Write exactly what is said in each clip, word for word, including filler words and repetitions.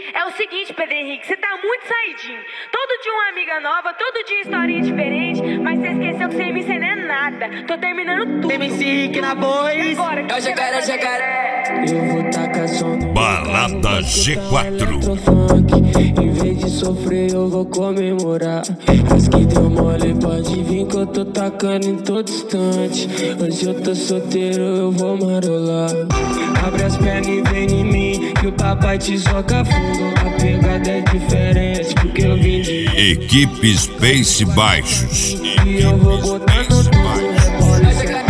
É o seguinte, Pedro Henrique, você tá muito saidinho. Todo dia uma amiga nova, todo dia historinha diferente, mas você esqueceu que sem mim você não é nada. Tô terminando tudo. M C Rick na voz. É o jacaré, jacaré. Eu vou tacar som no Balada G quatro. Em vez de sofrer eu vou comemorar. As que deu mole pode vir que eu tô tacando em todo instante. Hoje eu tô solteiro, eu vou marolar. Abre as pernas e vem em mim, que o papai te soca fundo. A pegada é diferente, porque eu vim de Equipe Space Baixos. e eu vou botando tudo. Rebola esse abre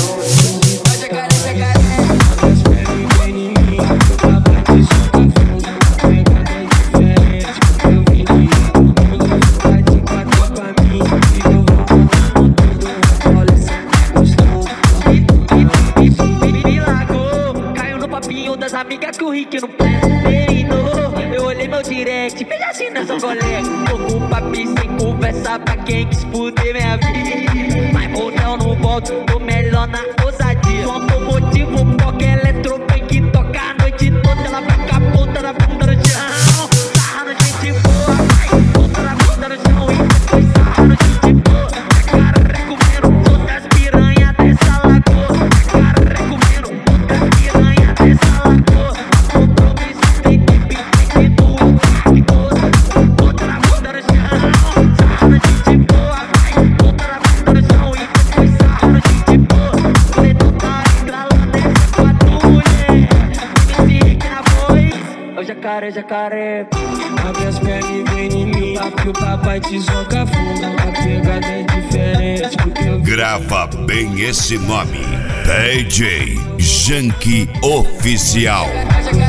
as pernas e vem em mim, que o papai te soca fundo. A pegada é diferente, porque eu vim de mundo. Vai de quatro pra mim, e eu vou botando tudo. Rebola esse gostoso. Me largou, caiu no papinho das amigas que o Rick não treinou. Eu olhei meu direct, veja assim nessa colega. Tô com o papi sem conversa pra quem quis fuder minha vida. Mas motel não volto, tô melhor na ousadia. Sou automotivo, porque eletro bem que toca a noite toda. Ela vai com a ponta na bunda no chão, sarrando gente boa. Vai, ponta na bunda no chão e depois sarrando gente boa. Cara, comendo todas as piranhas dessa lagoa. Cara, comendo todas as piranhas dessa lagoa. Compromisso tem que vir, tem que doer. Ponta na bunda no chão, sarrando gente boa. Vai, ponta na bunda no chão e depois sarrando gente boa. Você não tá estralando essa patrulha. M C Rick na voz. É o jacaré, jacaré. Abre as pernas e vem em mim, que o papai te soca fundo. A pegada é diferente, porque eu Grava bem esse nome. D J Janky Oficial.